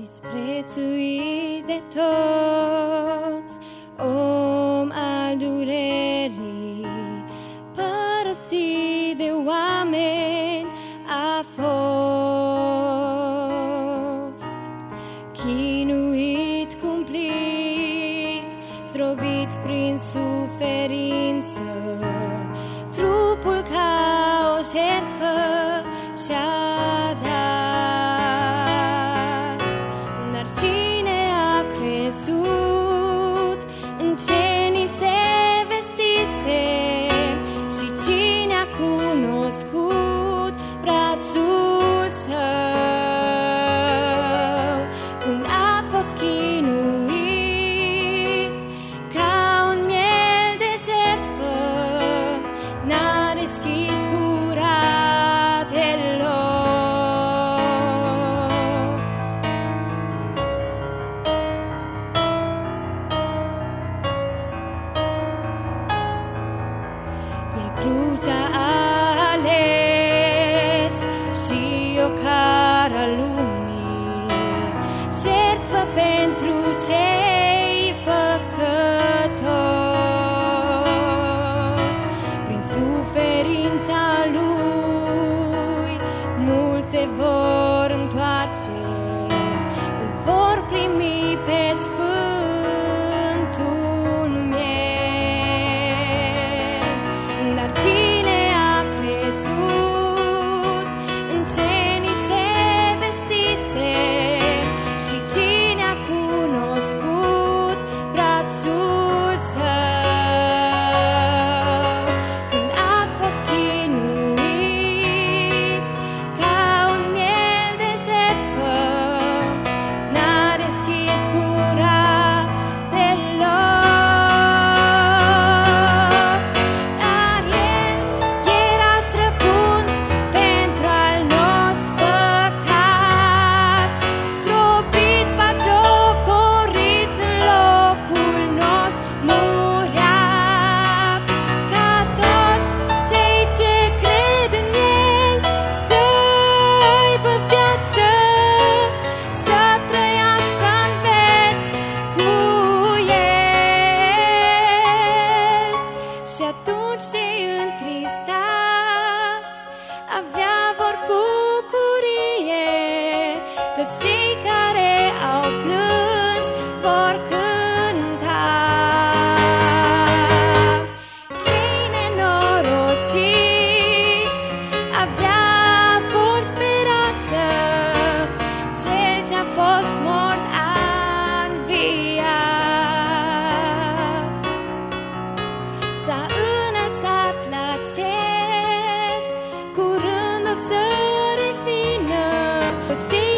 disprețuit de toți, om al durerii, părăsit de oameni a fost, chinuit cumplit, zdrobit prin suferință, trupul ca o jertfă și-a dat. Dar cine a crezut în ce ni se vestise și cine a cunoscut brațul său când a fost chinuit ca un miel de jertfă, n-a deschis gura deloc. El crucea a ales și o cara lumii, jertfă pentru cei păcătoși. Prin suferința lui mulți se vor întoarce, îl vor primi pe Sfântul miel. Dar cine a crezut în ce ni se vestise și cine a cunoscut brațul său când a fost chinuit ca un miel de jertfă, n-a deschis gura deloc. Dar el era străpuns pentru al nostru păcat, stropit, bagiocorit în locul nostru, murea ca toți cei ce cred în el să aibă viață, să trăiască în veci cu el. Și atunci cei întristați avea vor bucurie, toți cei care au plâns vor cânta. Cei nenorociți avea vor speranță, cel ce-a fost mort a înviat, s-a înălțat la cer, curând o să revină. Toți cei